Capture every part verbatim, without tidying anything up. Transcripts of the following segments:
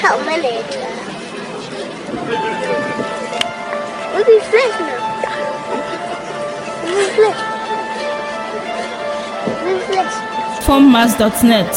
Help my leg. Look at flesh now. Look at flesh. Look at flesh. Formmas dot net.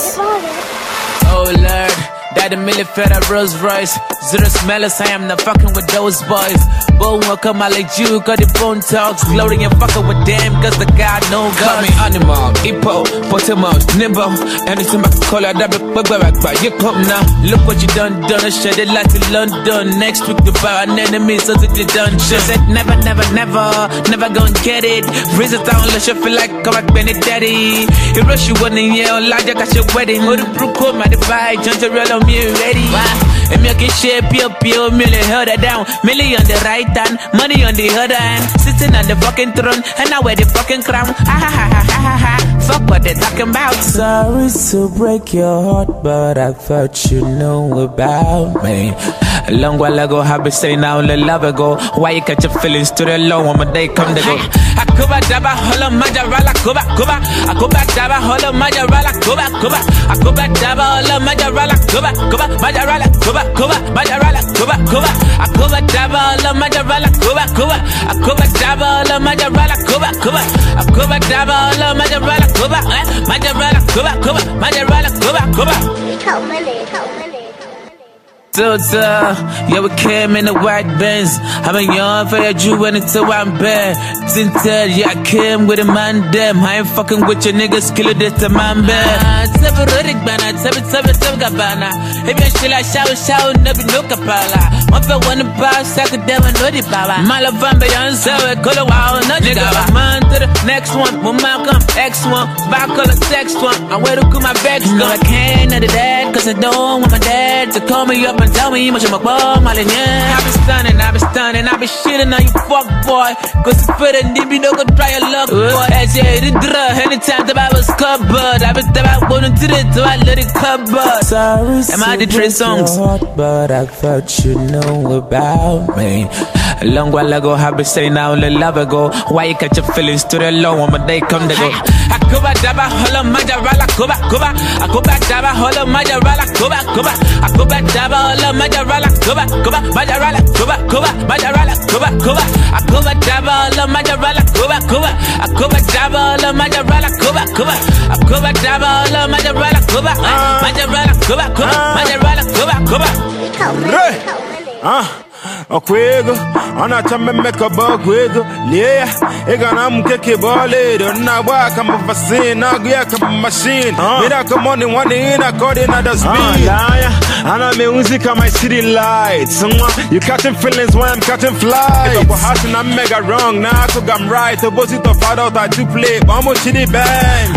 Oh Lord, that a million fed a Rolls Royce. Zero smellers, I am not fucking with those boys. Bone will come out like you, got the bone talks. Glory and fucking with them, cause the God no God. Call me animal, hippo, Potamos, nimble. Anything I can call it, that be back back back. You come now, look what you done, done. I shed it like to London. Next week, the bar and enemies, so that you done. She said, never, never, never, never gonna get it. Freeze it down, let you feel like come back, Benny Daddy. You rush you one in here, like you got your wedding. Hold the brook, hold my divide, John Terrell on me ready. And you can share pure, pure, million held her down. Millie on the right hand, money on the other hand. Sitting on the fucking throne, and I wear the fucking crown. Ha ha ha ha ha ha. Fuck what they talking about. Sorry to break your heart, but I thought you knew about me. A long while ago, I been saying I only love ago. Why you catch your feelings to the low when my day come to go? I kuba daba hola majarala kuba kuba. I kuba daba hola majarala kuba kuba. I kuba daba hola majarala kuba kuba. Majarala kuba kuba. Majarala kuba kuba. I kuba daba hola majarala kuba kuba. I kuba daba hola majarala kuba kuba. I kuba daba hola majarala kuba. Majarala kuba kuba. Majarala kuba kuba. Help my leg. Help my leg. Filter, yeah, we came in the white Benz. I'm a young for your Jew and until I'm bad. Tinted, yeah, I came with a man, damn. I ain't fucking with your niggas, kill it, it's a man, bad. Seven Rodik Bana, seven, seven, seven Gabana. If you're still a shower, shower, never no capala. One for one about, second, devil, no di baba. Malavamba, young, so we call a wow, no di gaba. Man to the next one, when Malcolm, X one, back on the text one. I'm where to cool my bags, no, I can't, not the dad, cause I don't want my dad to call me up and tell me much of my bomb, I been stunning, I been stunning, I been shitting on you fuck boy. Cause it's better than me, no go try your luck, boy. As you hit the drug, anytime the Bible was covered, I been about wanting to it, so I let it cover. Sorry, am I the three songs? Heart, but I thought you knew about me. A long while ago, I been saying I only love ago. Why you catch your feelings to the low when my day come to go? I kuba daba hola majarala kuba kuba. I kuba daba hola majarala kuba kuba. I kuba daba hola majarala kuba kuba. Majarala kuba kuba. Majarala kuba kuba. I kuba daba hola majarala kuba kuba. I kuba daba hola majarala kuba kuba. I kuba daba hola majarala kuba. Majarala kuba kuba. Majarala kuba kuba. Help my leg. Help my leg. Ah. Okwego, ona chame meka bokwego, yeah. Ega na mkeke bole, na waka mafasine, na guya kama machine. Mira kama ni wani ina kodi na da speed. Ana me music my city lights. You catching feelings when I'm catching flights. Ito kwa hasi na mega wrong, na ako gam right. Obosi to fado ta to play, omo chidi bang.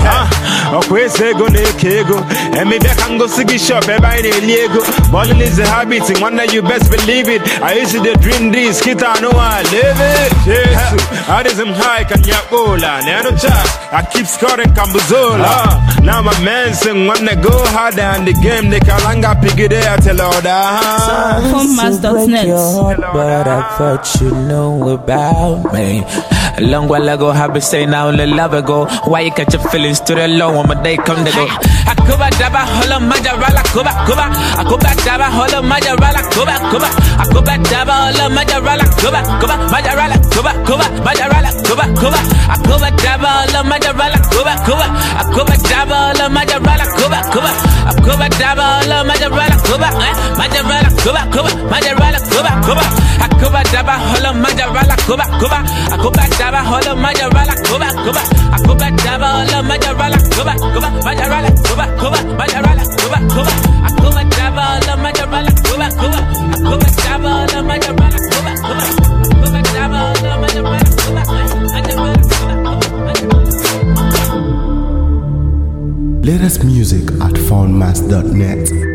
Okwese go ne kego, emi bekango sigi shop, eba ine liego. Ballin' is a habit, and one day you best believe it. I used to dream this, kid I know I live it. Yes, I did some high can yakola, nano chat. I keep scoring Kambuzola. Now my man sing when they go harder in the game, they kalanga pick it there till all that. Formmas dot net. But I thought you knew about me. A long while ago, I been saying I only love ago. Why you catch your feelings to the low when my day come to go? I kuba daba hola majarala kuba kuba. I kuba daba hola majarala kuba kuba. I kuba daba hola majarala kuba kuba. Majarala kuba kuba. Majarala kuba kuba. I kuba daba hola majarala kuba kuba. I kuba daba hola majarala kuba kuba. I kuba daba hola majarala kuba. Majarala kuba kuba. Majarala kuba kuba. I kuba daba hola majarala kuba kuba. I kuba daba hola majarala kuba kuba. I kuba daba hola majarala kuba kuba. Majarala kuba kuba. Majarala kuba kuba. I kuba daba hola majarala kuba kuba. I kuba daba hola majarala kuba kuba. I kuba daba hola majarala kuba kuba. Latest music at formmas dot net.